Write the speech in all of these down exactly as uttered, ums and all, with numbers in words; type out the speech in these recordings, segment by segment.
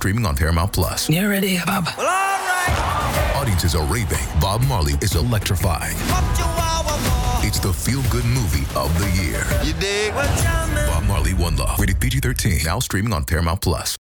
streaming on Paramount Plus. You ready, Bob? Well, all right. Audiences are raving. Bob Marley is electrifying. It's the feel-good movie of the year. You dig? Bob Marley, One Love. Rated P G thirteen. Now streaming on Paramount Plus.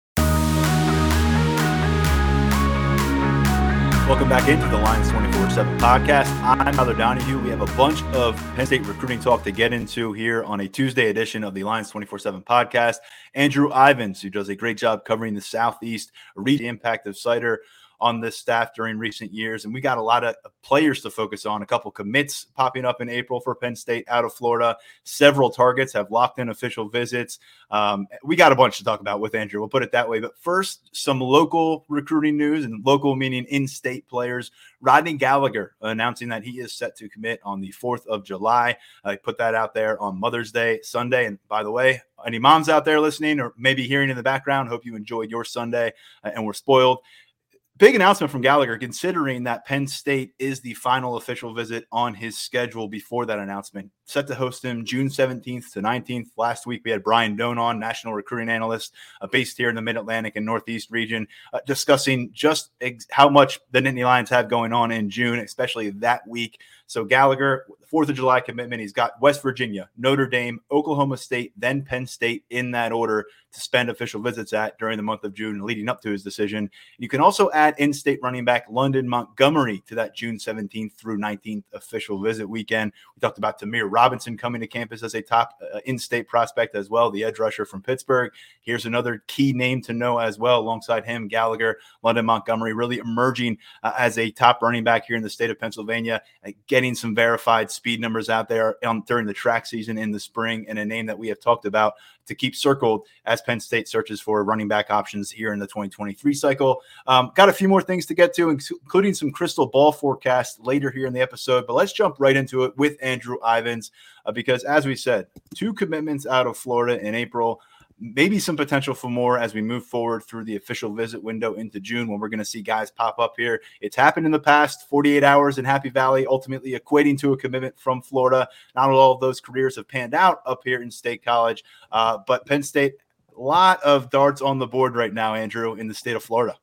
Welcome back into the Lions twenty-four seven podcast. I'm Tyler Donahue. We have a bunch of Penn State recruiting talk to get into here on a Tuesday edition of the Lions twenty-four seven podcast. Andrew Ivins, who does a great job covering the Southeast, read the impact of Cider on this staff during recent years. And we got a lot of players to focus on, a couple commits popping up in April for Penn State out of Florida. Several targets have locked in official visits. Um, we got a bunch to talk about with Andrew. We'll put it that way. But first, some local recruiting news, and local meaning in-state players. Rodney Gallagher announcing that he is set to commit on the fourth of July. I put that out there on Mother's Day Sunday. And by the way, any moms out there listening or maybe hearing in the background, hope you enjoyed your Sunday uh, and were spoiled. Big announcement from Gallagher, considering that Penn State is the final official visit on his schedule before that announcement. Set to host him June seventeenth to nineteenth. Last week, we had Brian Doan on, national recruiting analyst uh, based here in the Mid-Atlantic and Northeast region, uh, discussing just ex- how much the Nittany Lions have going on in June, especially that week. So Gallagher, fourth of July commitment, he's got West Virginia, Notre Dame, Oklahoma State, then Penn State in that order to spend official visits at during the month of June leading up to his decision. You can also add in-state running back London Montgomery to that June seventeenth through nineteenth official visit weekend. We talked about Tamir Robinson coming to campus as a top uh, in-state prospect as well, the edge rusher from Pittsburgh. Here's another key name to know as well alongside him, Gallagher. London Montgomery really emerging uh, as a top running back here in the state of Pennsylvania, uh, getting some verified speed numbers out there um, during the track season in the spring, and a name that we have talked about to keep circled as Penn State searches for running back options here in the twenty twenty-three cycle. Um, got a few more things to get to, including some crystal ball forecasts later here in the episode, but let's jump right into it with Andrew Ivins uh, because, as we said, two commitments out of Florida in April. Maybe some potential for more as we move forward through the official visit window into June, when we're going to see guys pop up here. It's happened in the past, forty-eight hours in Happy Valley, ultimately equating to a commitment from Florida. Not all of those careers have panned out up here in State College, uh, but Penn State, a lot of darts on the board right now, Andrew, in the state of Florida.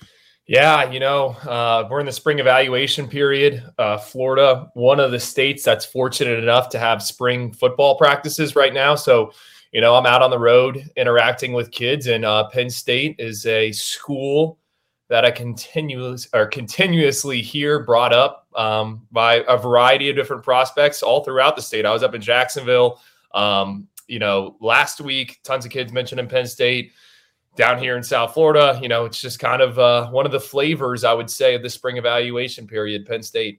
Yeah, you know, uh, we're in the spring evaluation period. Uh, Florida, one of the states that's fortunate enough to have spring football practices right now. So, you know, I'm out on the road interacting with kids, and uh, Penn State is a school that I continuous or continuously hear brought up um, by a variety of different prospects all throughout the state. I was up in Jacksonville, um, you know, last week. Tons of kids mentioning Penn State. Down here in South Florida, you know, it's just kind of uh, one of the flavors, I would say, of the spring evaluation period, Penn State.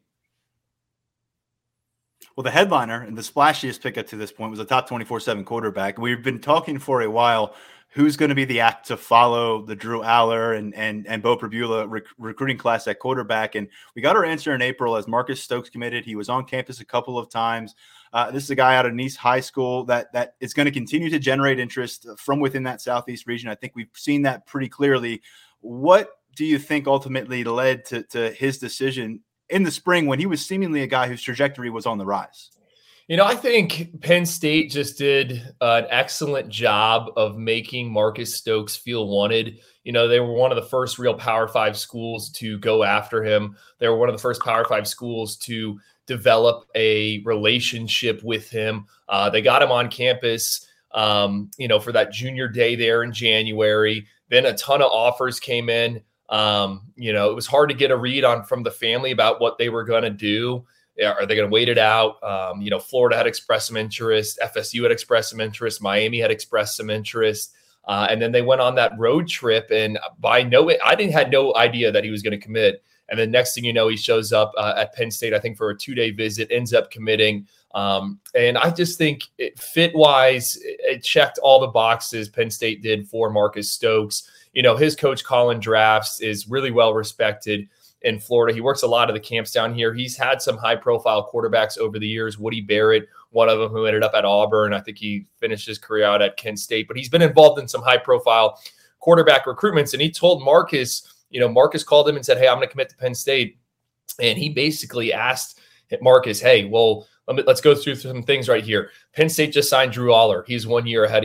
Well, the headliner and the splashiest pickup to this point was a top twenty-four seven quarterback. We've been talking for a while who's going to be the act to follow the Drew Aller and and and Bo Pribula rec- recruiting class at quarterback. And we got our answer in April as Marcus Stokes committed. He was on campus a couple of times. Uh, this is a guy out of Nice High School that that is going to continue to generate interest from within that Southeast region. I think we've seen that pretty clearly. What do you think ultimately led to, to his decision in the spring when he was seemingly a guy whose trajectory was on the rise? You know, I think Penn State just did uh, an excellent job of making Marcus Stokes feel wanted. You know, they were one of the first real Power Five schools to go after him. They were one of the first Power Five schools to develop a relationship with him. Uh, they got him on campus, um, you know, for that junior day there in January. Then a ton of offers came in. Um, you know, it was hard to get a read on from the family about what they were going to do. Are they going to wait it out? Um, you know, Florida had expressed some interest. F S U had expressed some interest. Miami had expressed some interest. Uh, and then they went on that road trip. And by no, I didn't had no idea that he was going to commit. And then next thing you know, he shows up uh, at Penn State, I think, for a two-day visit, ends up committing. Um, and I just think it, fit-wise, it, it checked all the boxes Penn State did for Marcus Stokes. You know, his coach, Colin Drafts, is really well-respected in Florida. He works a lot of the camps down here. He's had some high-profile quarterbacks over the years. Woody Barrett, one of them who ended up at Auburn. I think he finished his career out at Kent State. But he's been involved in some high-profile quarterback recruitments. And he told Marcus, you know, Marcus called him and said, hey, I'm going to commit to Penn State. And he basically asked Marcus, hey, well, let me, let's go through some things right here. Penn State just signed Drew Aller. He's one year ahead of you.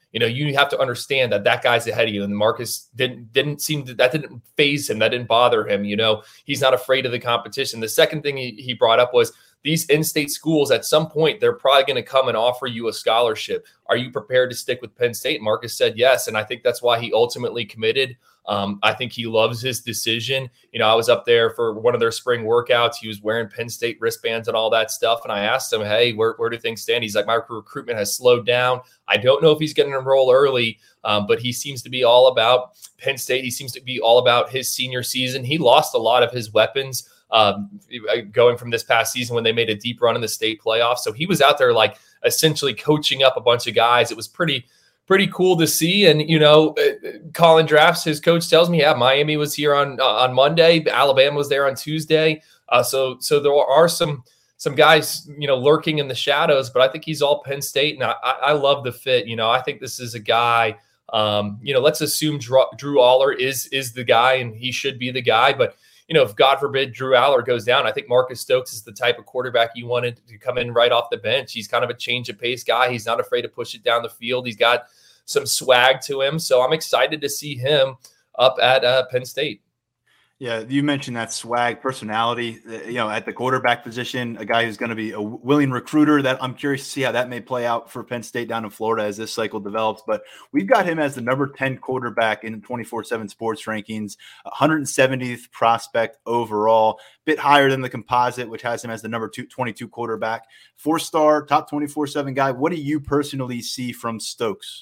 You know, you have to understand that that guy's ahead of you, and Marcus didn't didn't seem to, that didn't faze him, that didn't bother him. You know, he's not afraid of the competition. The second thing he, he brought up was these in-state schools, at some point, they're probably going to come and offer you a scholarship. Are you prepared to stick with Penn State? Marcus said yes, and I think that's why he ultimately committed. Um, I think he loves his decision. You know, I was up there for one of their spring workouts. He was wearing Penn State wristbands and all that stuff, and I asked him, hey, where, where do things stand? He's like, my recruitment has slowed down. I don't know if he's going to enroll early, um, but he seems to be all about Penn State. He seems to be all about his senior season. He lost a lot of his weapons um, going from this past season when they made a deep run in the state playoffs. So he was out there like essentially coaching up a bunch of guys. It was pretty pretty cool to see. And, you know, Colin Drafts, his coach, tells me, yeah, Miami was here on uh, on Monday. Alabama was there on Tuesday. Uh, so so there are some some guys, you know, lurking in the shadows, but I think he's all Penn State. And I, I love the fit. You know, I think this is a guy, um, you know, let's assume Drew, Drew Aller is is the guy, and he should be the guy. But, you know, if God forbid Drew Aller goes down, I think Marcus Stokes is the type of quarterback you wanted to come in right off the bench. He's kind of a change of pace guy. He's not afraid to push it down the field. He's got some swag to him. So I'm excited to see him up at uh, Penn State. Yeah, you mentioned that swag, personality, you know, at the quarterback position, a guy who's going to be a willing recruiter. That I'm curious to see how that may play out for Penn State down in Florida as this cycle develops. But we've got him as the number ten quarterback in twenty-four seven sports rankings, one hundred seventieth prospect overall, bit higher than the composite, which has him as the number two, twenty-two quarterback, four-star, top twenty-four seven guy. What do you personally see from Stokes?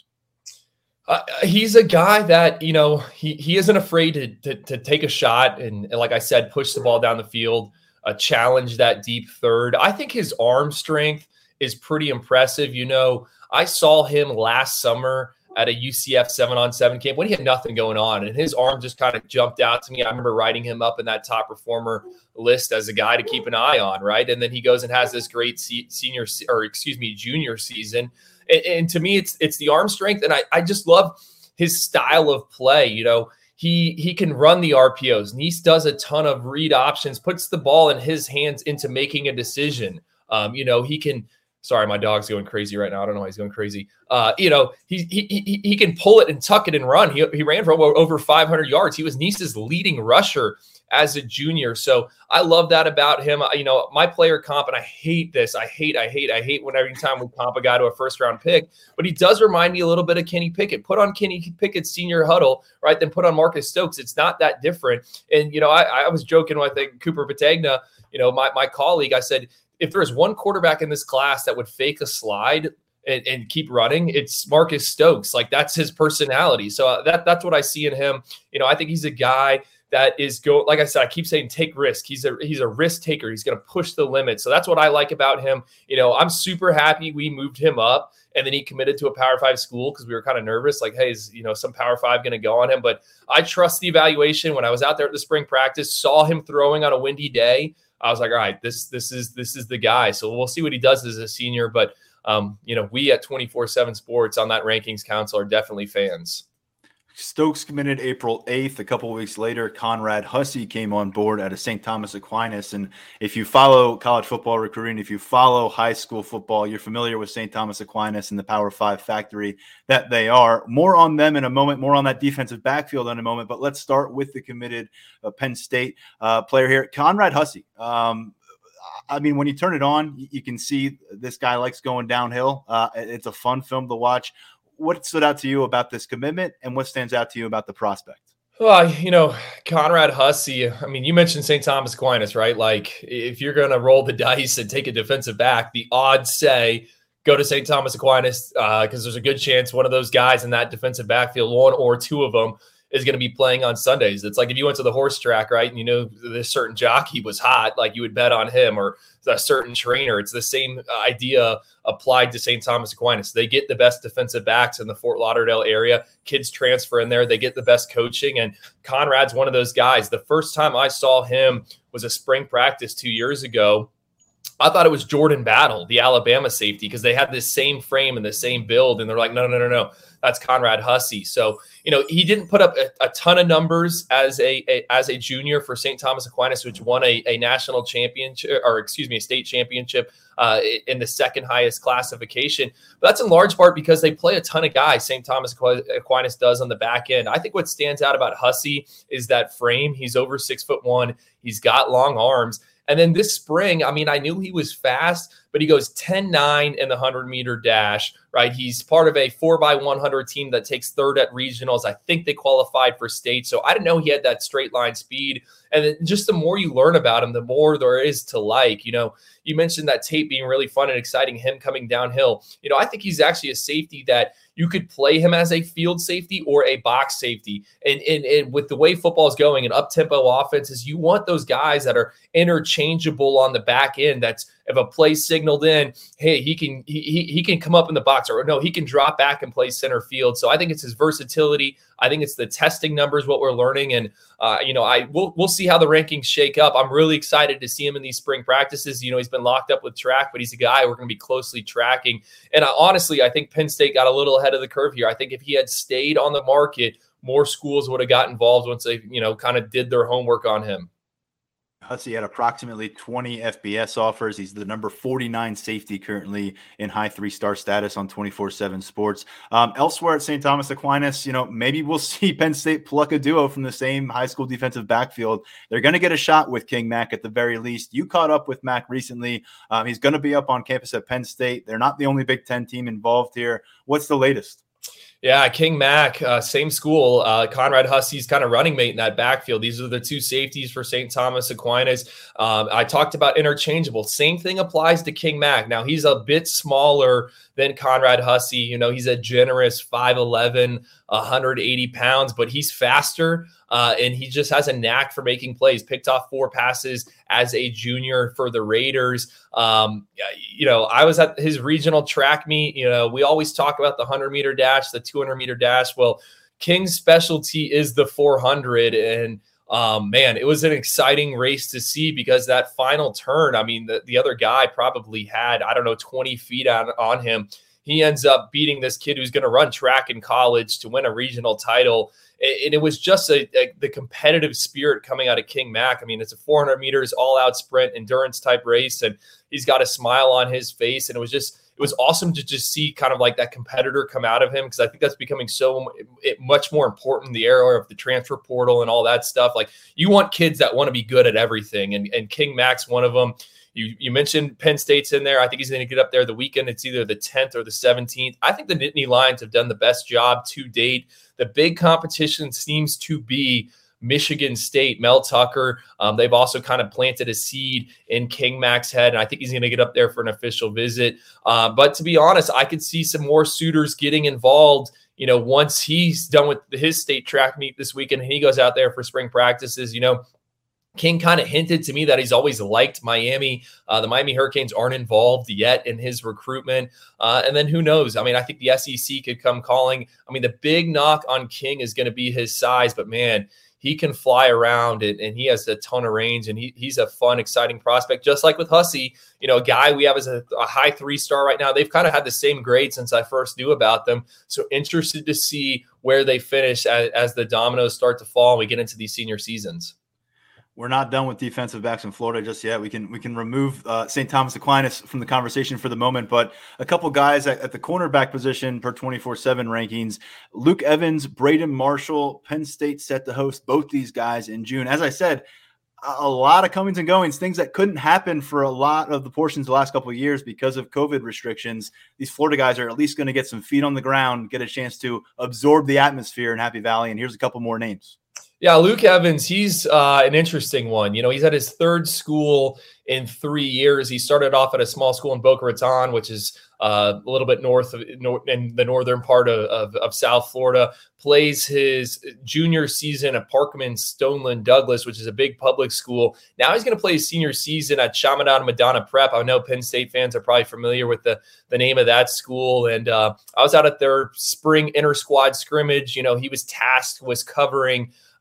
Uh, he's a guy that, you know, he he isn't afraid to to, to take a shot and, and, like I said, push the ball down the field, uh, challenge that deep third. I think his arm strength is pretty impressive. You know, I saw him last summer at a U C F seven on seven camp when he had nothing going on, and his arm just kind of jumped out to me. I remember writing him up in that top performer list as a guy to keep an eye on, right? And then he goes and has this great se- senior or excuse me, junior season. And, and to me, it's it's the arm strength, and I, I just love his style of play. You know, he he can run the R P Os. Nice does a ton of read options, puts the ball in his hands into making a decision. Um, you know, he can. Sorry, my dog's going crazy right now. I don't know why he's going crazy. Uh, you know, he he he he can pull it and tuck it and run. He he ran for over five hundred yards. He was Nice's leading rusher as a junior. So I love that about him. You know, my player comp, and I hate this. I hate, I hate, I hate when every time we comp a guy to a first round pick, but he does remind me a little bit of Kenny Pickett. Put on Kenny Pickett's senior huddle, right? Then put on Marcus Stokes. It's not that different. And, you know, I, I was joking with I think Cooper Patagna, you know, my, my colleague, I said, if there's one quarterback in this class that would fake a slide and, and keep running, it's Marcus Stokes. Like, that's his personality. So uh, that that's what I see in him. You know, I think he's a guy that is go like I said, I keep saying take risk. He's a he's a risk taker. He's going to push the limit. So that's what I like about him. You know, I'm super happy we moved him up, and then he committed to a Power Five school because we were kind of nervous. Like, hey, is you know some Power Five going to go on him? But I trust the evaluation. When I was out there at the spring practice, saw him throwing on a windy day, I was like, all right, this this is this is the guy. So we'll see what he does as a senior. But um, you know, we at twenty-four seven Sports on that rankings council are definitely fans. Stokes committed April eighth. A couple of weeks later, Conrad Hussey came on board at a Saint Thomas Aquinas. And if you follow college football recruiting, if you follow high school football, you're familiar with Saint Thomas Aquinas and the Power Five factory that they are. More on them in a moment, more on that defensive backfield in a moment. But let's start with the committed uh, Penn State uh, player here, Conrad Hussey. Um, I mean, when you turn it on, you can see this guy likes going downhill. Uh, it's a fun film to watch. What stood out to you about this commitment, and what stands out to you about the prospect? Well, you know, Conrad Hussey, I mean, you mentioned Saint Thomas Aquinas, right? Like, if you're going to roll the dice and take a defensive back, the odds say go to Saint Thomas Aquinas because uh, there's a good chance one of those guys in that defensive backfield, one or two of them, is going to be playing on Sundays. It's like if you went to the horse track, right, and you know this certain jockey was hot, like you would bet on him, or a certain trainer. It's the same idea applied to Saint Thomas Aquinas. They get the best defensive backs in the Fort Lauderdale area. Kids transfer in there. They get the best coaching, and Conrad's one of those guys. The first time I saw him was a spring practice two years ago. I thought it was Jordan Battle, the Alabama safety, because they had this same frame and the same build. And they're like, no, no, no, no, that's Conrad Hussey. So, you know, he didn't put up a, a ton of numbers as a, a as a junior for Saint Thomas Aquinas, which won a, a national championship, or excuse me, a state championship uh, in the second highest classification. But that's in large part because they play a ton of guys. Saint Thomas Aquinas does on the back end. I think what stands out about Hussey is that frame. He's over six foot one. He's got long arms. And then this spring, I mean, I knew he was fast, but he goes ten nine in the one hundred meter dash, right? He's part of a four by one hundred team that takes third at regionals. I think they qualified for state. So I didn't know he had that straight line speed. And then just the more you learn about him, the more there is to like. You know, you mentioned that tape being really fun and exciting, him coming downhill. You know, I think he's actually a safety that you could play him as a field safety or a box safety. And, and, and with the way football is going and up-tempo offenses, you want those guys that are interchangeable on the back end. That's if a play signaled in, hey, he can he, he can come up in the box, or no, he can drop back and play center field. So I think it's his versatility. I think it's the testing numbers, what we're learning. And, uh, you know, I we'll, we'll see how the rankings shake up. I'm really excited to see him in these spring practices. You know, he's been locked up with track, but he's a guy we're going to be closely tracking. And I, honestly, I think Penn State got a little ahead of the curve here. I think if he had stayed on the market, more schools would have got involved once they, you know, kind of did their homework on him. Hussey had approximately twenty F B S offers. He's the number forty-nine safety currently in high three-star status on twenty-four seven Sports. Um, elsewhere at Saint Thomas Aquinas, you know, maybe we'll see Penn State pluck a duo from the same high school defensive backfield. They're going to get a shot with King Mack at the very least. You caught up with Mack recently. Um, he's going to be up on campus at Penn State. They're not the only Big Ten team involved here. What's the latest? Yeah, King Mack, uh, same school. Uh, Conrad Hussey's kind of running mate in that backfield. These are the two safeties for Saint Thomas Aquinas. Um, I talked about interchangeable. Same thing applies to King Mack. Now, he's a bit smaller than Conrad Hussey. You know, he's a generous five eleven, one hundred eighty pounds, but he's faster, uh, and he just has a knack for making plays. Picked off four passes as a junior for the Raiders. Um, you know, I was at his regional track meet. You know, we always talk about the one hundred meter dash, the two hundred meter dash. Well, King's specialty is the four hundred, and um, man, it was an exciting race to see because that final turn, I mean, the, the other guy probably had, I don't know, twenty feet on, on him. He ends up beating this kid who's going to run track in college to win a regional title. And it was just a, a, the competitive spirit coming out of King Mack. I mean, it's a four hundred meters all-out sprint endurance type race, and he's got a smile on his face. And it was just, it was awesome to just see kind of like that competitor come out of him, because I think that's becoming so it, much more important in the era of the transfer portal and all that stuff. Like, you want kids that want to be good at everything, and, and King Mack's one of them. You you mentioned Penn State's in there. I think he's going to get up there the weekend. It's either the tenth or the seventeenth. I think the Nittany Lions have done the best job to date. The big competition seems to be Michigan State, Mel Tucker. Um, they've also kind of planted a seed in King Mack's head, and I think he's going to get up there for an official visit. Uh, but to be honest, I could see some more suitors getting involved, you know, once he's done with his state track meet this weekend and he goes out there for spring practices. You know, King kind of hinted to me that he's always liked Miami. Uh, the Miami Hurricanes aren't involved yet in his recruitment. Uh, and then who knows? I mean, I think the S E C could come calling. I mean, the big knock on King is going to be his size, but man, he can fly around and, and he has a ton of range, and he, he's a fun, exciting prospect. Just like with Hussey, you know, a guy we have as a, a high three-star right now. They've kind of had the same grade since I first knew about them. So interested to see where they finish as, as the dominoes start to fall and we get into these senior seasons. We're not done with defensive backs in Florida just yet. We can we can remove uh, Saint Thomas Aquinas from the conversation for the moment, but a couple guys at, at the cornerback position per twenty-four seven rankings. Luke Evans, Braden Marshall, Penn State set to host both these guys in June. As I said, a, a lot of comings and goings, things that couldn't happen for a lot of the portions the last couple of years because of COVID restrictions. These Florida guys are at least going to get some feet on the ground, get a chance to absorb the atmosphere in Happy Valley, and here's a couple more names. Yeah, Luke Evans, he's uh, an interesting one. You know, he's at his third school in three years. He started off at a small school in Boca Raton, which is uh, a little bit north of nor- in the northern part of, of, of South Florida. Plays his junior season at Parkman Stoneland Douglas, which is a big public school. Now he's going to play his senior season at Chaminade Madonna Prep. I know Penn State fans are probably familiar with the, the name of that school. And uh, I was out at their spring inter-squad scrimmage. You know, he was tasked with covering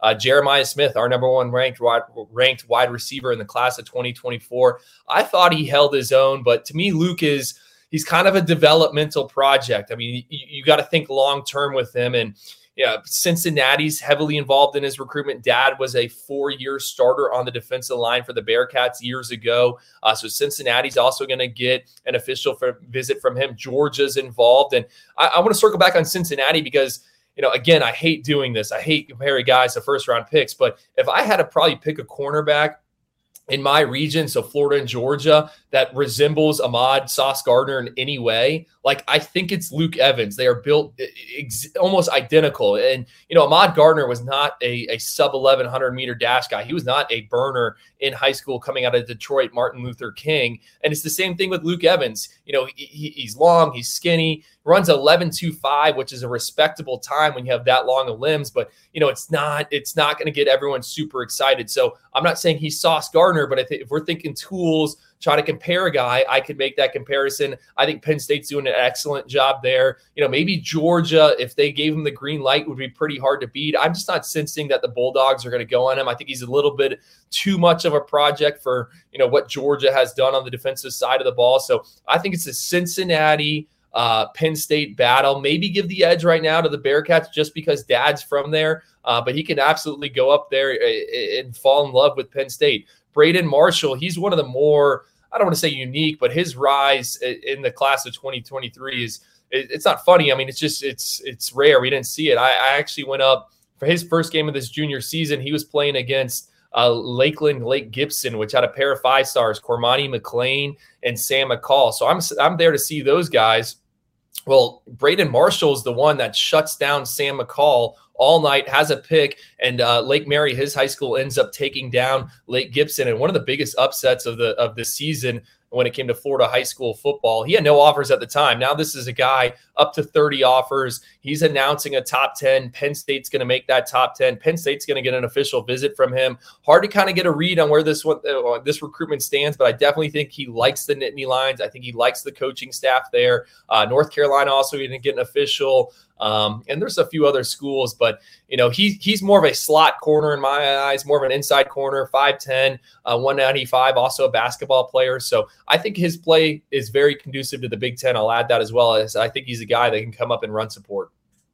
Uh, Jeremiah Smith, our number one ranked wide, ranked wide receiver in the class of twenty twenty-four. I thought he held his own, but to me, Luke is he's kind of a developmental project. I mean, you, you got to think long term with him. And yeah, Cincinnati's heavily involved in his recruitment. Dad was a four-year starter on the defensive line for the Bearcats years ago. Uh, so Cincinnati's also going to get an official for, visit from him. Georgia's involved. And I, I want to circle back on Cincinnati because, you know, again, I hate doing this. I hate comparing guys to first-round picks. But if I had to probably pick a cornerback in my region, so Florida and Georgia, that resembles Ahmad Sauce Gardner in any way, like I think it's Luke Evans. They are built ex- almost identical. And, you know, Ahmad Gardner was not a, a sub eleven hundred meter dash guy. He was not a burner in high school coming out of Detroit, Martin Luther King. And it's the same thing with Luke Evans. You know, he, he's long, he's skinny, runs eleven two five, which is a respectable time when you have that long of limbs. But, you know, it's not, it's not going to get everyone super excited. So I'm not saying he's Sauce Gardner, but I think if we're thinking tools, try to compare a guy, I could make that comparison. I think Penn State's doing an excellent job there. You know, maybe Georgia, if they gave him the green light, would be pretty hard to beat. I'm just not sensing that the Bulldogs are going to go on him. I think he's a little bit too much of a project for, you know, what Georgia has done on the defensive side of the ball. So I think it's a Cincinnati uh, Penn State battle. Maybe give the edge right now to the Bearcats just because Dad's from there, uh, but he can absolutely go up there and fall in love with Penn State. Braden Marshall, he's one of the more, I don't want to say unique, but his rise in the class of twenty twenty-three is, it's not funny. I mean, it's just, it's it's rare. We didn't see it. I, I actually went up for his first game of this junior season. He was playing against uh, Lakeland Lake Gibson, which had a pair of five stars, Cormani McLean and Sam McCall. So I'm I'm there to see those guys. Well, Braden Marshall is the one that shuts down Sam McCall all night, has a pick, and uh, Lake Mary, his high school, ends up taking down Lake Gibson. And one of the biggest upsets of the of the season when it came to Florida high school football. He had no offers at the time. Now this is a guy up to thirty offers. He's announcing a top ten. Penn State's going to make that top ten. Penn State's going to get an official visit from him. Hard to kind of get a read on where this one, uh, this recruitment stands, but I definitely think he likes the Nittany Lions. I think he likes the coaching staff there. Uh, North Carolina also going to get an official. Um, and there's a few other schools, but, you know, he, he's more of a slot corner in my eyes, more of an inside corner, five ten, uh, one ninety-five, also a basketball player. So I think his play is very conducive to the Big Ten. I'll add that as well, as I think he's a guy that can come up and run support.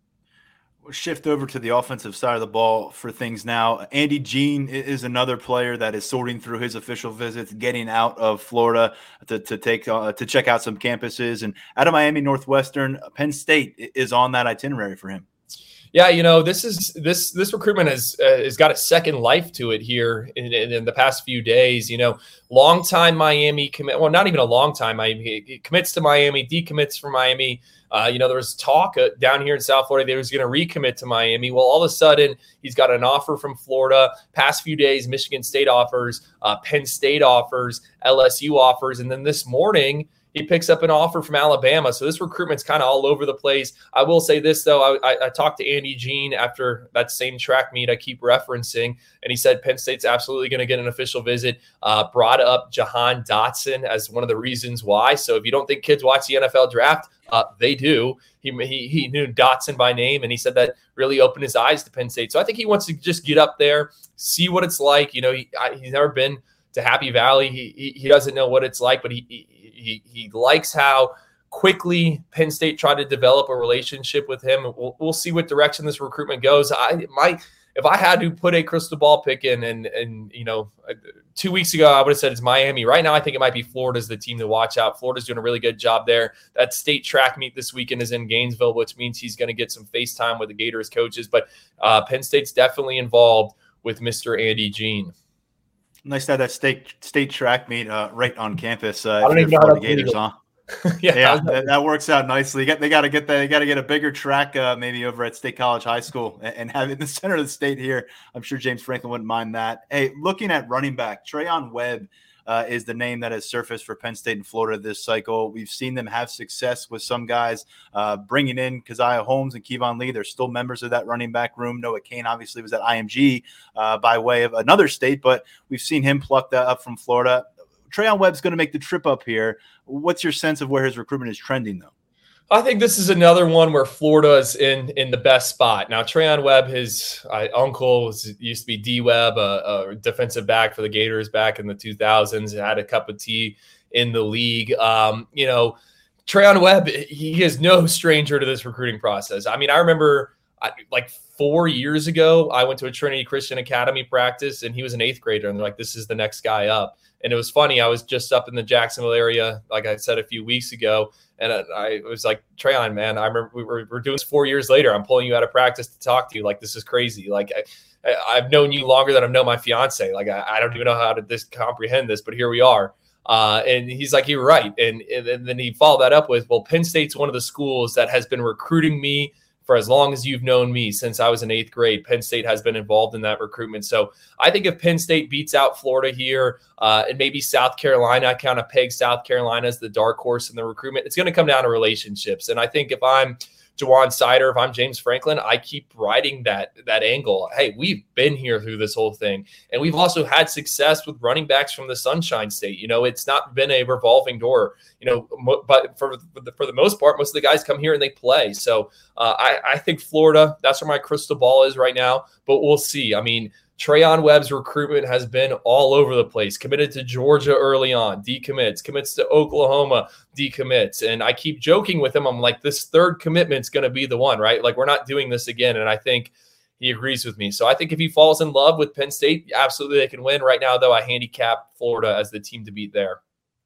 We'll shift over to the offensive side of the ball for things now. Andy Jean is another player that is sorting through his official visits, getting out of Florida to, to take uh, to check out some campuses. And out of Miami Northwestern, Penn State is on that itinerary for him. Yeah, you know, this is this this recruitment has uh, has got a second life to it here in, in, in the past few days. You know, long time Miami commit. Well, not even a long time. Miami he commits to Miami, decommits from Miami. Uh, you know, there was talk uh, down here in South Florida that he was going to recommit to Miami. Well, all of a sudden, he's got an offer from Florida. Past few days, Michigan State offers, uh, Penn State offers, L S U offers, and then this morning he picks up an offer from Alabama. So this recruitment's kind of all over the place. I will say this, though. I, I, I talked to Andy Jean after that same track meet I keep referencing, and he said Penn State's absolutely going to get an official visit. Uh, brought up Jahan Dotson as one of the reasons why. So if you don't think kids watch the N F L draft, uh, they do. He, he, he knew Dotson by name, and he said that really opened his eyes to Penn State. So I think he wants to just get up there, see what it's like. You know, he, I, he's never been to Happy Valley. He, he he doesn't know what it's like, but he he he, he likes how quickly Penn State tried to develop a relationship with him. We'll, we'll see what direction this recruitment goes. I my if I had to put a crystal ball pick in, and and you know, two weeks ago I would have said it's Miami. Right now I think it might be Florida's the team to watch out. Florida's doing a really good job there. That state track meet this weekend is in Gainesville, which means he's going to get some FaceTime with the Gators coaches. But uh, Penn State's definitely involved with Mister Andy Jean. Nice to have that state state track meet uh, right on campus. Uh, I don't even know how to Gators, huh? yeah, yeah that, that works out nicely. They got to get that. They got to get a bigger track, uh, maybe over at State College High School, and, and have it in the center of the state here. I'm sure James Franklin wouldn't mind that. Hey, looking at running back, Trayon Webb uh, is the name that has surfaced for Penn State and Florida this cycle. We've seen them have success with some guys uh, bringing in Keziah Holmes and Kevon Lee. They're still members of that running back room. Noah Kane obviously was at I M G uh, by way of another state, but we've seen him plucked up from Florida. Trayon Webb's going to make the trip up here. What's your sense of where his recruitment is trending, though? I think this is another one where Florida is in in the best spot. Now, Trayon Webb, his uh, uncle was, used to be D Webb, a, a defensive back for the Gators back in the two thousands, had a cup of tea in the league. Um, you know, Trayon Webb, he is no stranger to this recruiting process. I mean, I remember I, like four years ago, I went to a Trinity Christian Academy practice, and he was an eighth grader, and they're like, this is the next guy up. And it was funny. I was just up in the Jacksonville area, like I said a few weeks ago, and I, I was like, Trayon, man, I remember we were, we're doing this four years later. I'm pulling you out of practice to talk to you. Like, this is crazy. Like, I, I've known you longer than I've known my fiance. Like, I, I don't even know how to this comprehend this, but here we are. Uh, and he's like, you're right. And, and, and then he followed that up with, well, Penn State's one of the schools that has been recruiting me for as long as you've known me, since I was in eighth grade. Penn State has been involved in that recruitment. So I think if Penn State beats out Florida here, uh, and maybe South Carolina, I kind of peg South Carolina as the dark horse in the recruitment, it's going to come down to relationships. And I think if I'm Jawan Sider, if I'm James Franklin, I keep riding that that angle. Hey, we've been here through this whole thing, and we've also had success with running backs from the Sunshine State. You know, it's not been a revolving door. You know, mo- but for for the, for the most part, most of the guys come here and they play. So uh, I, I think Florida, that's where my crystal ball is right now. But we'll see. I mean, Trayon Webb's recruitment has been all over the place. Committed to Georgia early on, decommits, commits to Oklahoma, decommits. And I keep joking with him. I'm like, this third commitment's going to be the one, right? Like, we're not doing this again. And I think he agrees with me. So I think if he falls in love with Penn State, absolutely they can win. Right now, though, I handicap Florida as the team to beat there.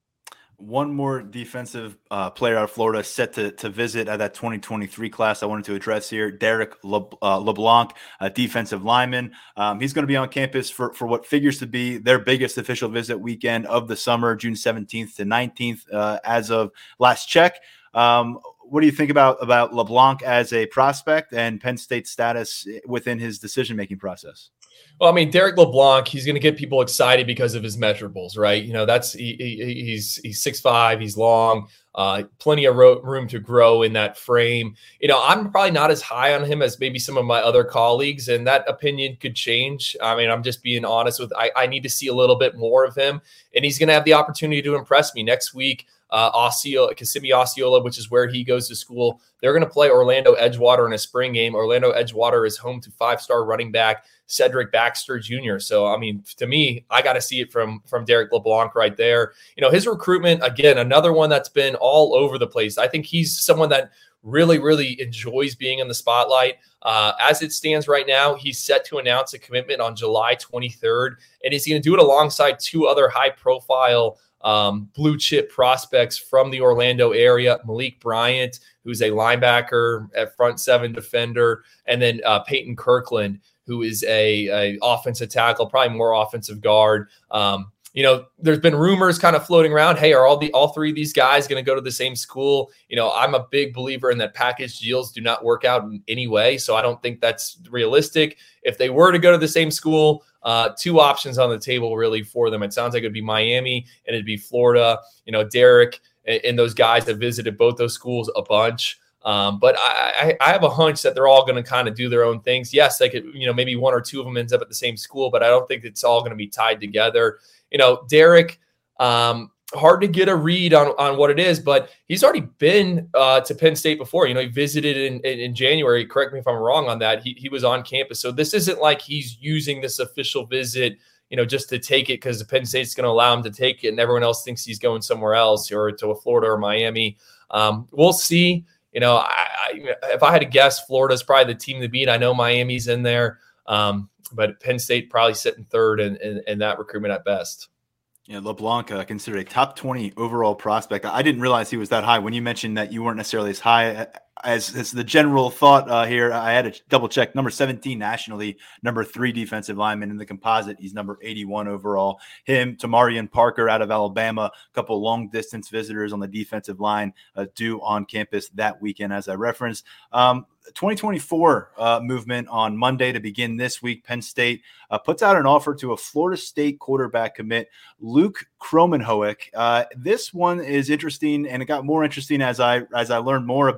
One more defensive uh, player out of Florida set to, to visit at that twenty twenty-three class I wanted to address here, Derek Le, uh, LeBlanc, a defensive lineman. Um, he's going to be on campus for, for what figures to be their biggest official visit weekend of the summer, June seventeenth to nineteenth, uh, as of last check. Um, what do you think about, about LeBlanc as a prospect and Penn State's status within his decision-making process? Well, I mean, Derek LeBlanc, he's going to get people excited because of his measurables, right? You know, that's he, he, he's he's six five, he's long, uh, plenty of ro- room to grow in that frame. You know, I'm probably not as high on him as maybe some of my other colleagues, and that opinion could change. I mean, I'm just being honest with. I, I need to see a little bit more of him, and he's going to have the opportunity to impress me next week. Uh, Osceola, Kissimmee Osceola, which is where he goes to school, they're going to play Orlando Edgewater in a spring game. Orlando Edgewater is home to five-star running back Cedric Baxter Junior So, I mean, to me, I got to see it from, from Derek LeBlanc right there. You know, his recruitment, again, another one that's been all over the place. I think he's someone that really, really enjoys being in the spotlight. Uh, as it stands right now, he's set to announce a commitment on July twenty-third, and he's going to do it alongside two other high-profile Um, blue chip prospects from the Orlando area, Malik Bryant, who's a linebacker at front seven defender, and then uh, Peyton Kirkland, who is a, a offensive tackle, probably more offensive guard. Um, you know, there's been rumors kind of floating around. Hey, are all the all three of these guys going to go to the same school? You know, I'm a big believer in that package deals do not work out in any way, so I don't think that's realistic. If they were to go to the same school, Uh, two options on the table really for them. It sounds like it'd be Miami and it'd be Florida. You know, Derek and, and those guys have visited both those schools a bunch. Um, but I, I, I have a hunch that they're all going to kind of do their own things. Yes, they could, you know, maybe one or two of them ends up at the same school, but I don't think it's all going to be tied together. You know, Derek, um, hard to get a read on, on what it is, but he's already been uh, to Penn State before. You know, he visited in, in, in January. Correct me if I'm wrong on that. He, he was on campus. So this isn't like he's using this official visit, you know, just to take it because Penn State's going to allow him to take it and everyone else thinks he's going somewhere else or to a Florida or Miami. Um, we'll see. You know, I, I, if I had to guess, Florida's probably the team to beat. I know Miami's in there, um, but Penn State probably sitting third in, in, in that recruitment at best. Yeah, LeBlanc, uh, considered a top twenty overall prospect. I didn't realize he was that high. When you mentioned that you weren't necessarily as high as, as the general thought uh, here, I had to double check. Number seventeen nationally, number three defensive lineman in the composite. He's number eighty-one overall. Him, Tamarian Parker out of Alabama, a couple long distance visitors on the defensive line uh, due on campus that weekend, as I referenced. Um, twenty twenty-four uh, movement on Monday to begin this week. Penn State uh, puts out an offer to a Florida State quarterback commit, Luke Kromenhoek. Uh, this one is interesting, and it got more interesting as I as I learned more about Luke.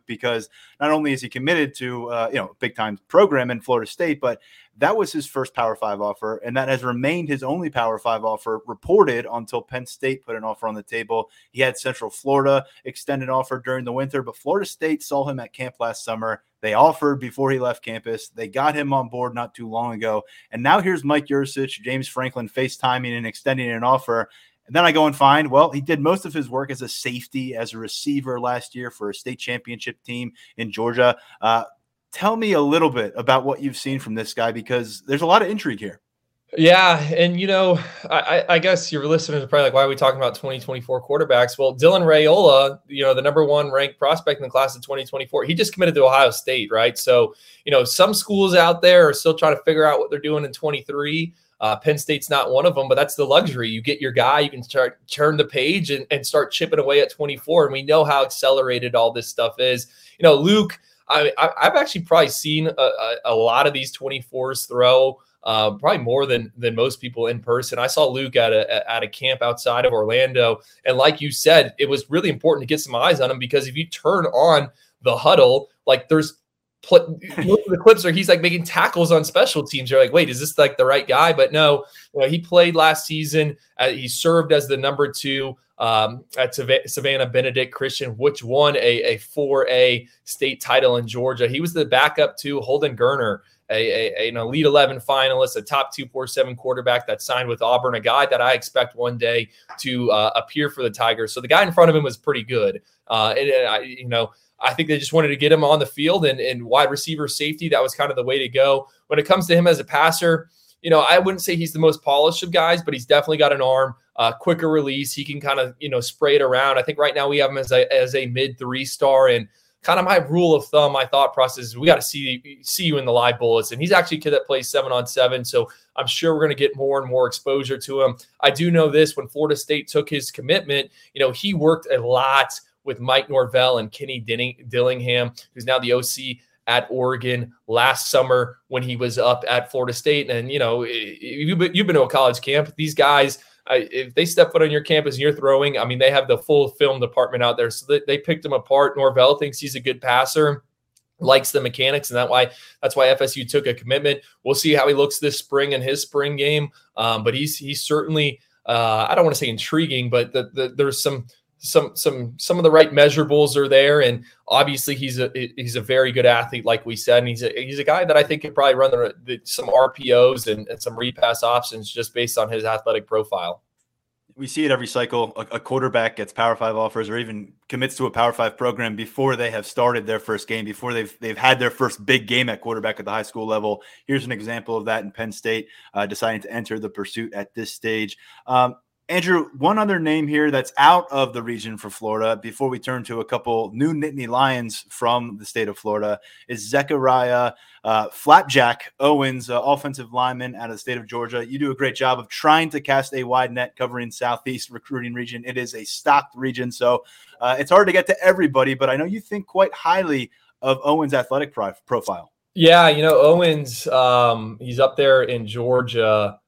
because not only is he committed to uh, you know, a big-time program in Florida State, but that was his first Power Five offer, and that has remained his only Power Five offer reported until Penn State put an offer on the table. He had Central Florida extend an offer during the winter, but Florida State saw him at camp last summer. They offered before he left campus. They got him on board not too long ago, and now here's Mike Yurcich, James Franklin FaceTiming and extending an offer. And then I go and find, well, he did most of his work as a safety, as a receiver last year for a state championship team in Georgia. Uh, Tell me a little bit about what you've seen from this guy, because there's a lot of intrigue here. Yeah. And, you know, I, I guess your listeners are probably like, why are we talking about twenty twenty-four quarterbacks? Well, Dylan Raiola, you know, the number one ranked prospect in the class of twenty twenty-four, he just committed to Ohio State, right? So, you know, some schools out there are still trying to figure out what they're doing in twenty-three. Uh, Penn State's not one of them, but that's the luxury. You get your guy, you can start turn the page and, and start chipping away at twenty-four. And we know how accelerated all this stuff is. You know, Luke, I, I've actually probably seen a, a, a lot of these twenty-fours throw, uh, probably more than than most people in person. I saw Luke at a at a camp outside of Orlando, and like you said, it was really important to get some eyes on him, because if you turn on the huddle, like there's pl- the clips where he's like making tackles on special teams. You're like, wait, is this like the right guy? But no, you know, he played last season. Uh, he served as the number two um, at Savannah Benedict Christian, which won a, a four A state title in Georgia. He was the backup to Holden Gerner, a, a, an Elite eleven finalist, a top two forty-seven quarterback that signed with Auburn, a guy that I expect one day to uh, appear for the Tigers. So the guy in front of him was pretty good. Uh, and, and I, you know, I think they just wanted to get him on the field, and, and wide receiver safety, that was kind of the way to go. When it comes to him as a passer, you know, I wouldn't say he's the most polished of guys, but he's definitely got an arm, uh, quicker release. He can kind of, you know, spray it around. I think right now we have him as a, as a mid three star, and kind of my rule of thumb, my thought process is we got to see, see you in the live bullets. And he's actually a kid that plays seven on seven. So I'm sure we're going to get more and more exposure to him. I do know this, when Florida State took his commitment, you know, he worked a lot with Mike Norvell and Kenny Dillingham, who's now the O C at Oregon, last summer when he was up at Florida State. And, you know, you've been, you've been to a college camp. These guys, if they step foot on your campus and you're throwing, I mean, they have the full film department out there. So they picked him apart. Norvell thinks he's a good passer, likes the mechanics, and that why that's why F S U took a commitment. We'll see how he looks this spring in his spring game. Um, but he's he's certainly, uh, I don't want to say intriguing, but the, the, there's some – Some some some of the right measurables are there, and obviously he's a he's a very good athlete, like we said, and he's a he's a guy that I think could probably run the, the, some R P Os and, and some repass options just based on his athletic profile. We see it every cycle. A, a quarterback gets Power Five offers, or even commits to a Power Five program before they have started their first game, before they've they've had their first big game at quarterback at the high school level. Here's an example of that in Penn State, uh, deciding to enter the pursuit at this stage. Um, Andrew, one other name here that's out of the region for Florida before we turn to a couple new Nittany Lions from the state of Florida is Zechariah uh, Flapjack Owens, uh, offensive lineman out of the state of Georgia. You do a great job of trying to cast a wide net covering Southeast recruiting region. It is a stocked region, so uh, it's hard to get to everybody, but I know you think quite highly of Owens' athletic pro- profile. Yeah, you know, Owens, um, he's up there in Georgia.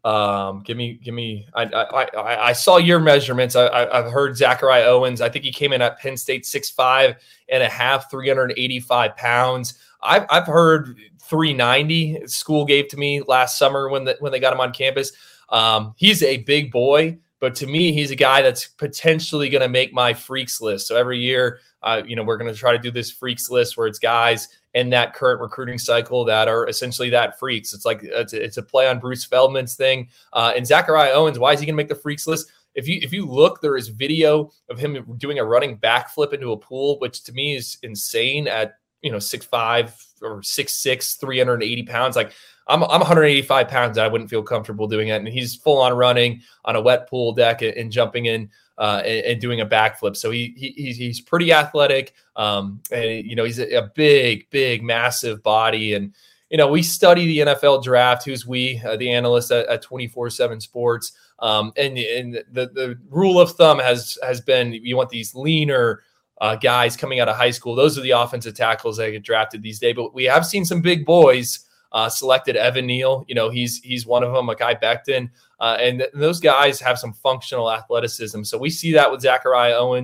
Um, give me, give me, I, I, I, I saw your measurements. I, I, I've heard Zechariah Owens. I think he came in at Penn State, six five and a half, three hundred eighty-five pounds. I've, I've heard three ninety school gave to me last summer when the, when they got him on campus. Um, he's a big boy, but to me, he's a guy that's potentially going to make my freaks list. So every year, uh, you know, we're going to try to do this freaks list where it's guys in that current recruiting cycle that are essentially that freaks. It's like, it's a, it's a play on Bruce Feldman's thing. Uh, and Zechariah Owens, why is he going to make the freaks list? If you, if you look, there is video of him doing a running backflip into a pool, which to me is insane at, you know, six five or six six, three hundred eighty pounds. Like I'm, I'm one hundred eighty-five pounds. I wouldn't feel comfortable doing it. And he's full on running on a wet pool deck and, and jumping in uh, and, and doing a backflip. So he, he he's, he's pretty athletic. Um, and you know, he's a, a big, big, massive body. And, you know, we study the N F L draft. Who's we, uh, the analysts at, at twenty-four seven Sports. Um, and and the, the rule of thumb has, has been, you want these leaner uh, guys coming out of high school. Those are the offensive tackles that get drafted these days, but we have seen some big boys uh, selected. Evan Neal, you know, he's, he's one of them, Mekhi Becton. Uh, and th- those guys have some functional athleticism. So we see that with Zechariah Owens.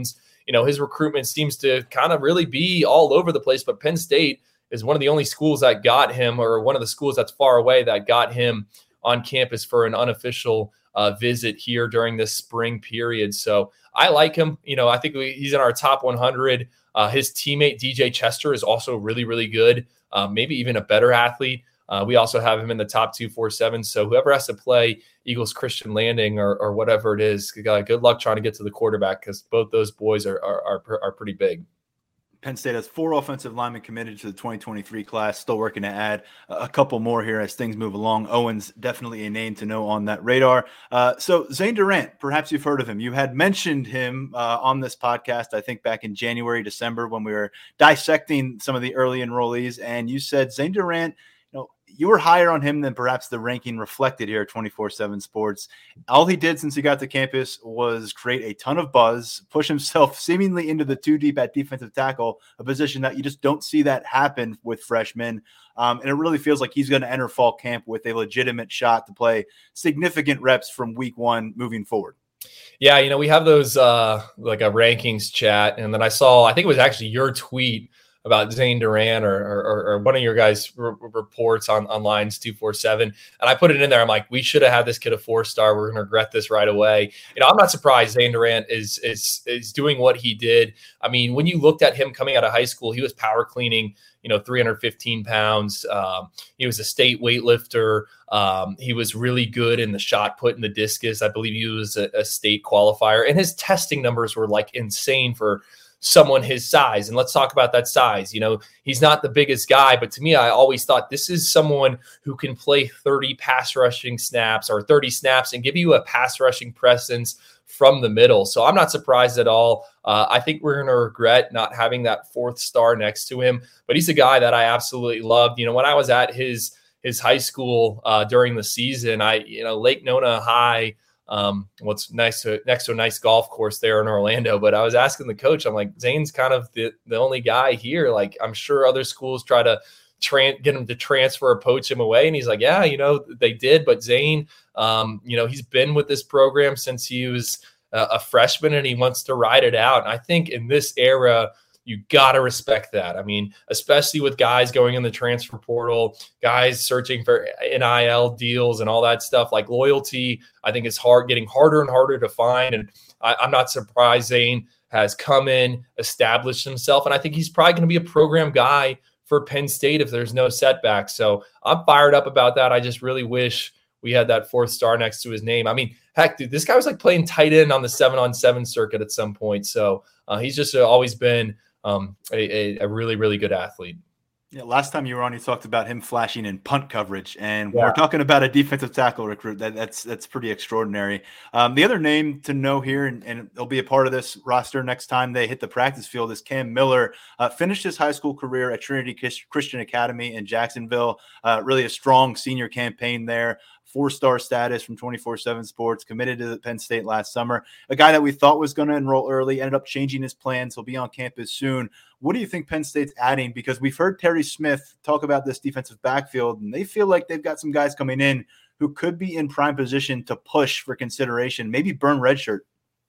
you know, his recruitment seems to kind of really be all over the place, but Penn State is one of the only schools that got him, or one of the schools that's far away that got him on campus for an unofficial uh, visit here during this spring period. So I like him. You know, I think we, he's in our top one hundred. Uh, his teammate, D J Chester, is also really, really good, uh, maybe even a better athlete. Uh, we also have him in the top two forty-seven. So whoever has to play Eagles Christian Landing or, or whatever it is, uh, good luck trying to get to the quarterback, because both those boys are, are are are pretty big. Penn State has four offensive linemen committed to the twenty twenty-three class. Still working to add a couple more here as things move along. Owen's definitely a name to know on that radar. Uh, so Zane Durant, perhaps you've heard of him. You had mentioned him uh, on this podcast, I think back in January, December, when we were dissecting some of the early enrollees. And you said Zane Durant, you know, you were higher on him than perhaps the ranking reflected here at twenty-four seven Sports. All he did since he got to campus was create a ton of buzz, push himself seemingly into the two deep at defensive tackle, a position that you just don't see that happen with freshmen. Um, and it really feels like he's going to enter fall camp with a legitimate shot to play significant reps from week one moving forward. Yeah, you know, we have those uh, like a rankings chat. And then I saw, I think it was actually your tweet about Zane Durant or, or, or one of your guys' r- reports on, on Lines two forty-seven. And I put it in there. I'm like, we should have had this kid a four-star. We're going to regret this right away. You know, I'm not surprised Zane Durant is, is, is doing what he did. I mean, when you looked at him coming out of high school, he was power cleaning, you know, three hundred fifteen pounds. Um, he was a state weightlifter. Um, he was really good in the shot put in the discus. I believe he was a, a state qualifier, and his testing numbers were like insane for someone his size. And let's talk about that size. You know, he's not the biggest guy, but to me, I always thought this is someone who can play thirty pass rushing snaps or thirty snaps and give you a pass rushing presence from the middle. So I'm not surprised at all. Uh, I think we're going to regret not having that fourth star next to him, but he's a guy that I absolutely loved. You know, when I was at his, his high school uh, during the season, I, you know, Lake Nona High, Um, what's nice to next to a nice golf course there in Orlando. But I was asking the coach, I'm like, Zane's kind of the, the only guy here. Like, I'm sure other schools try to tran- get him to transfer or poach him away. And he's like, yeah, you know, they did. But Zane, um, you know, he's been with this program since he was uh, a freshman, and he wants to ride it out. And I think in this era, you got to respect that. I mean, especially with guys going in the transfer portal, guys searching for N I L deals and all that stuff, like loyalty, I think is hard, getting harder and harder to find. And I, I'm not surprised Zane has come in, established himself. And I think he's probably going to be a program guy for Penn State if there's no setback. So I'm fired up about that. I just really wish we had that fourth star next to his name. I mean, heck, dude, this guy was like playing tight end on the seven on seven circuit at some point. So uh, he's just uh, always been Um, a, a really, really good athlete. Yeah, last time you were on, you talked about him flashing in punt coverage, and yeah. we're talking about a defensive tackle recruit. That, that's that's pretty extraordinary. Um, the other name to know here, and, and they'll be a part of this roster next time they hit the practice field, is Cam Miller. Uh, finished his high school career at Trinity Christian Academy in Jacksonville. Uh, really a strong senior campaign there. Four-star status from twenty-four seven Sports, committed to Penn State last summer. A guy that we thought was going to enroll early, ended up changing his plans. He'll be on campus soon. What do you think Penn State's adding? Because we've heard Terry Smith talk about this defensive backfield, and they feel like they've got some guys coming in who could be in prime position to push for consideration, maybe burn redshirt.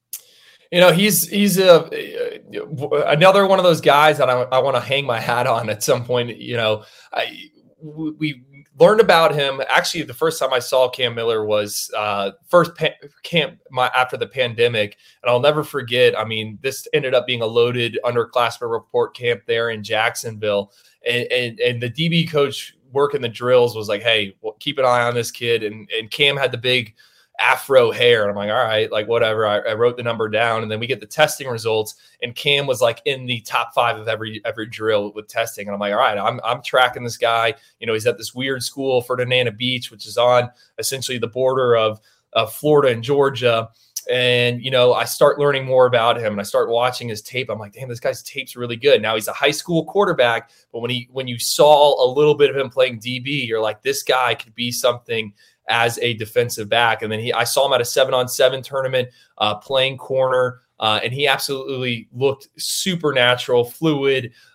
You know, he's he's a, another one of those guys that I, I want to hang my hat on at some point. You know, I, we learned about him. Actually, the first time I saw Cam Miller was uh, first pa- camp my, after the pandemic. And I'll never forget, I mean, this ended up being a loaded underclassmen report camp there in Jacksonville. And, and, and the D B coach working the drills was like, hey, well, keep an eye on this kid. And, and Cam had the big afro hair. And I'm like, all right, like whatever. I, I wrote the number down, and then we get the testing results, and Cam was like in the top five of every every drill with testing. And I'm like, all right, I'm I'm tracking this guy. You know, he's at this weird school, Ferdinand Beach, which is on essentially the border of of Florida and Georgia. And, you know, I start learning more about him, and I start watching his tape. I'm like, damn, this guy's tape's really good. Now he's a high school quarterback, but when he when you saw a little bit of him playing D B, you're like, this guy could be something as a defensive back. And then he, I saw him at a seven on seven tournament uh, playing corner, uh, and he absolutely looked supernatural, fluid,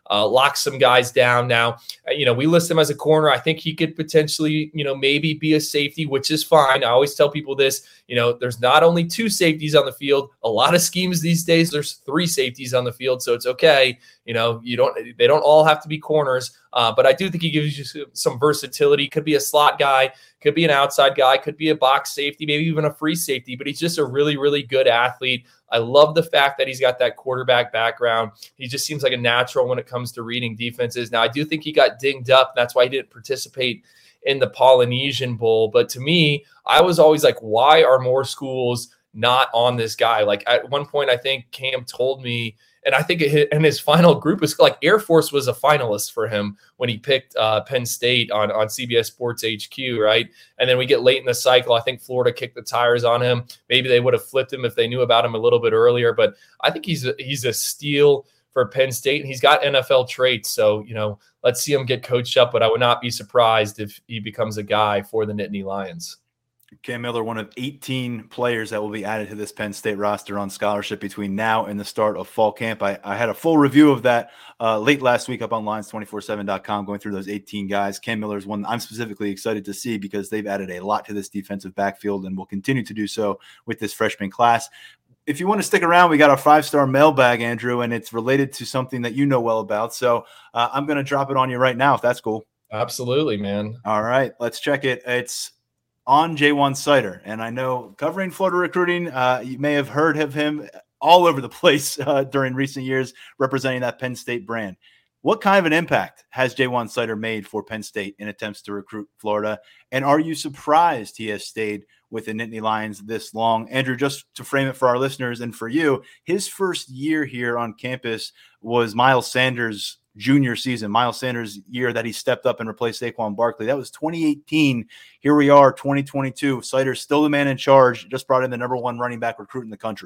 uh, lock some guys down. Now, you know, we list him as a corner. I think he could potentially, you know, maybe be a safety, which is fine. I always tell people this, you know, there's not only two safeties on the field. A lot of schemes these days, there's three safeties on the field. So it's okay. You know, you don't, they don't all have to be corners. Uh, but I do think he gives you some versatility. Could be a slot guy, could be an outside guy, could be a box safety, maybe even a free safety, but he's just a really, really good athlete. I love the fact that he's got that quarterback background. He just seems like a natural when it comes to reading defenses. Now, I do think he got dinged up. That's why he didn't participate in the Polynesian Bowl. But to me, I was always like, why are more schools not on this guy? Like at one point, I think Cam told me, and I think in his final group was like Air Force was a finalist for him when he picked uh, Penn State on, on C B S Sports H Q, right? And then we get late in the cycle. I think Florida kicked the tires on him. Maybe they would have flipped him if they knew about him a little bit earlier. But I think he's a, he's a steal for Penn State, and he's got N F L traits. So, you know, let's see him get coached up. But I would not be surprised if he becomes a guy for the Nittany Lions. Cam Miller, one of eighteen players that will be added to this Penn State roster on scholarship between now and the start of fall camp. I, I had a full review of that uh, late last week up on lines two forty-seven dot com, going through those eighteen guys. Cam Miller is one I'm specifically excited to see because they've added a lot to this defensive backfield and will continue to do so with this freshman class. If you want to stick around, we got a five-star mailbag, Andrew, and it's related to something that you know well about. So uh, I'm going to drop it on you right now, if that's cool. Absolutely, man. All right, let's check it. It's on Ja'Juan Seider. And I know covering Florida recruiting, uh, you may have heard of him all over the place uh, during recent years, representing that Penn State brand. What kind of an impact has Ja'Juan Seider made for Penn State in attempts to recruit Florida? And are you surprised he has stayed with the Nittany Lions this long? Andrew, just to frame it for our listeners and for you, his first year here on campus was Miles Sanders' junior season, Miles Sanders' year that he stepped up and replaced Saquon Barkley. That was twenty eighteen. Here we are, twenty twenty-two. Seider's still the man in charge, just brought in the number one running back recruit in the country.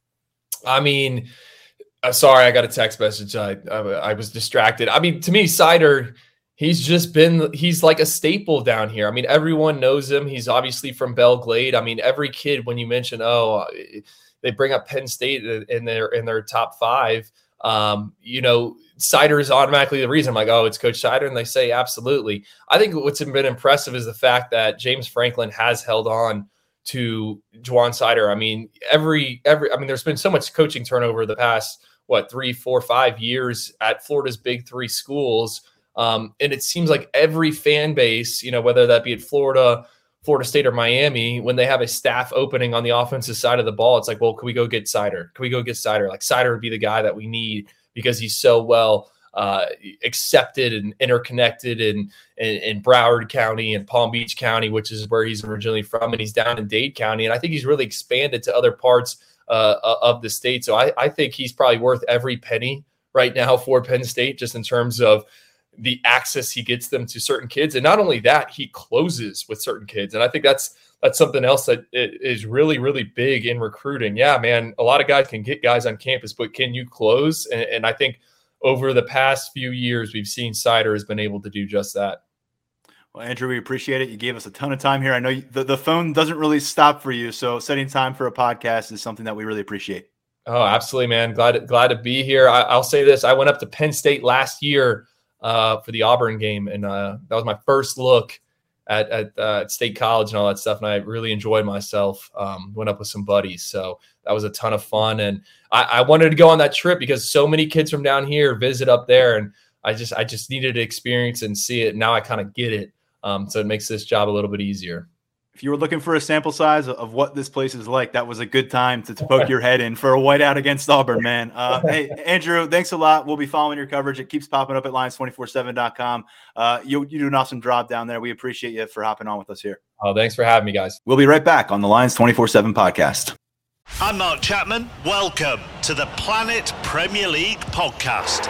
I mean, uh, sorry, I got a text message. I, I I was distracted. I mean, to me, Seider, he's just been, he's like a staple down here. I mean, everyone knows him. He's obviously from Belle Glade. I mean, every kid, when you mention, oh, they bring up Penn State in their, in their top five, um, you know, Seider is automatically the reason. I'm like, oh, it's Coach Seider. And they say, absolutely. I think what's been impressive is the fact that James Franklin has held on to Ja'Juan Seider. I mean, every, every, I mean, there's been so much coaching turnover the past, what, three, four, five years at Florida's big three schools. Um, and it seems like every fan base, you know, whether that be at Florida, Florida State, or Miami, when they have a staff opening on the offensive side of the ball, it's like, well, can we go get Seider? Can we go get Seider? Like Seider would be the guy that we need because he's so well uh, accepted and interconnected in, in, in Broward County and Palm Beach County, which is where he's originally from. And he's down in Dade County. And I think he's really expanded to other parts uh, of the state. So I, I think he's probably worth every penny right now for Penn State, just in terms of the access he gets them to certain kids. And not only that, he closes with certain kids. And I think that's, that's something else that is really, really big in recruiting. Yeah, man, a lot of guys can get guys on campus, but can you close? And, and I think over the past few years, we've seen Seider has been able to do just that. Well, Andrew, we appreciate it. You gave us a ton of time here. I know you, the, the phone doesn't really stop for you. So setting time for a podcast is something that we really appreciate. Oh, absolutely, man. Glad, glad to be here. I, I'll say this. I went up to Penn State last year uh, for the Auburn game. And uh, that was my first look at, at, uh, at State College and all that stuff. And I really enjoyed myself. Um, went up with some buddies. So that was a ton of fun. And I, I wanted to go on that trip because so many kids from down here visit up there. And I just, I just needed to experience and see it. Now I kind of get it. Um, so it makes this job a little bit easier. If you were looking for a sample size of what this place is like, that was a good time to, to poke your head in for a whiteout against Auburn, man. Uh, hey, Andrew, thanks a lot. We'll be following your coverage. It keeps popping up at lines two forty-seven dot com. Uh, you, you do an awesome job down there. We appreciate you for hopping on with us here. Oh, thanks for having me, guys. We'll be right back on the Lines two forty-seven podcast. I'm Mark Chapman. Welcome to the Planet Premier League podcast.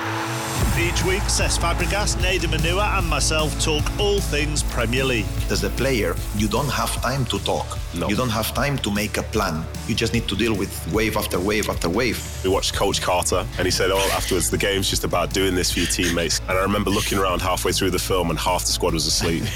Each week, Cesc Fabregas, Nader Manua and myself talk all things Premier League. As a player, you don't have time to talk. No. You don't have time to make a plan. You just need to deal with wave after wave after wave. We watched Coach Carter and he said, oh, afterwards, the game's just about doing this for your teammates. And I remember looking around halfway through the film and half the squad was asleep.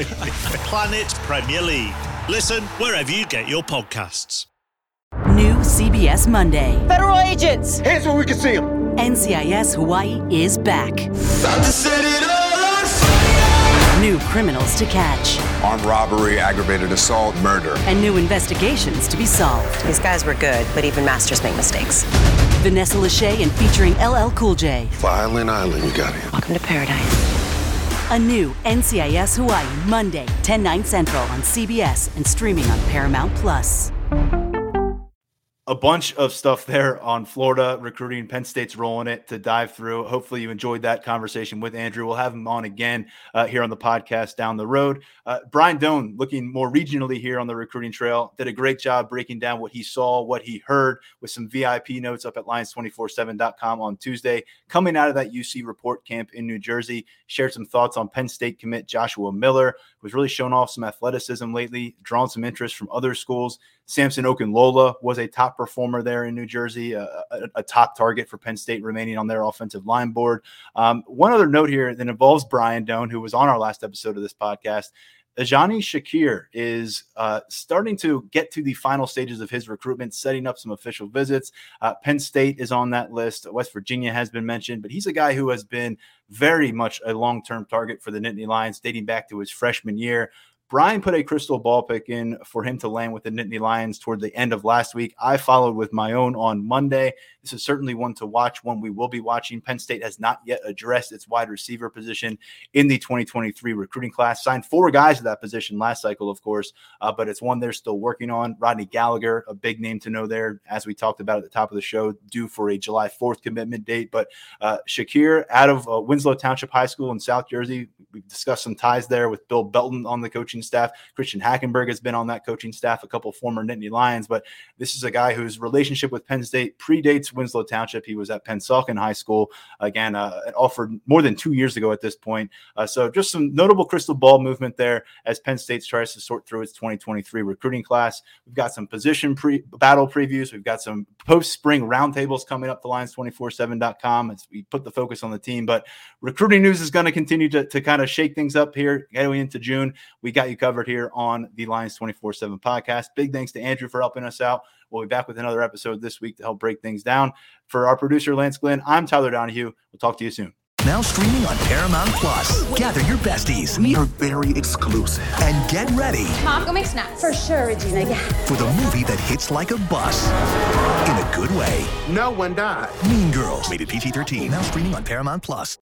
Planet Premier League. Listen wherever you get your podcasts. New C B S Monday. Federal agents! Hands where we can see them. N C I S Hawaii is back. About to set it all on fire. New criminals to catch. Armed robbery, aggravated assault, murder. And new investigations to be solved. These guys were good, but even masters make mistakes. Vanessa Lachey and featuring L L Cool J. Violin Island you got here. Welcome to paradise. A new N C I S Hawaii, Monday, ten, nine Central on C B S and streaming on Paramount Plus. A bunch of stuff there on Florida recruiting. Penn State's rolling it to dive through. Hopefully you enjoyed that conversation with Andrew. We'll have him on again uh, here on the podcast down the road. Uh, Brian Doan, looking more regionally here on the recruiting trail, did a great job breaking down what he saw, what he heard with some V I P notes up at lions two four seven dot com on Tuesday. Coming out of that U C report camp in New Jersey, shared some thoughts on Penn State commit Joshua Miller, who's really shown off some athleticism lately, drawn some interest from other schools. Samson Okunlola was a top performer there in New Jersey, a, a, a top target for Penn State remaining on their offensive line board. Um, one other note here that involves Brian Doan, who was on our last episode of this podcast. Ajani Shakir is uh, starting to get to the final stages of his recruitment, setting up some official visits. Uh, Penn State is on that list. West Virginia has been mentioned, but he's a guy who has been very much a long-term target for the Nittany Lions dating back to his freshman year. Brian put a crystal ball pick in for him to land with the Nittany Lions toward the end of last week. I followed with my own on Monday. This is certainly one to watch, one we will be watching. Penn State has not yet addressed its wide receiver position in the twenty twenty-three recruiting class. Signed four guys to that position last cycle, of course, uh, but it's one they're still working on. Rodney Gallagher, a big name to know there, as we talked about at the top of the show, due for a July fourth commitment date. But uh, Shakir out of uh, Winslow Township High School in South Jersey. We've discussed some ties there with Bill Belton on the coaching staff. Christian Hackenberg has been on that coaching staff, a couple former Nittany Lions, but this is a guy whose relationship with Penn State predates Winslow Township. He was at Pennsauken High School, again, uh, offered more than two years ago at this point. Uh, so just some notable crystal ball movement there as Penn State tries to sort through its twenty twenty-three recruiting class. We've got some position pre- battle previews. We've got some post-spring roundtables coming up to lions two four seven dot com as we put the focus on the team. But recruiting news is going to continue to, to kind of shake things up here going into June. We got you covered here on the Lions two four seven podcast. Big thanks to Andrew for helping us out. We'll be back with another episode this week to help break things down. For our producer, Lance Glenn, I'm Tyler Donahue. We'll talk to you soon. Now streaming on Paramount Plus. Gather your besties. We are very exclusive. And get ready. Mom, go make snacks. For sure, Regina. Yeah. For the movie that hits like a bus. In a good way. No one died. Mean Girls. Rated P G thirteen. Now streaming on Paramount Plus.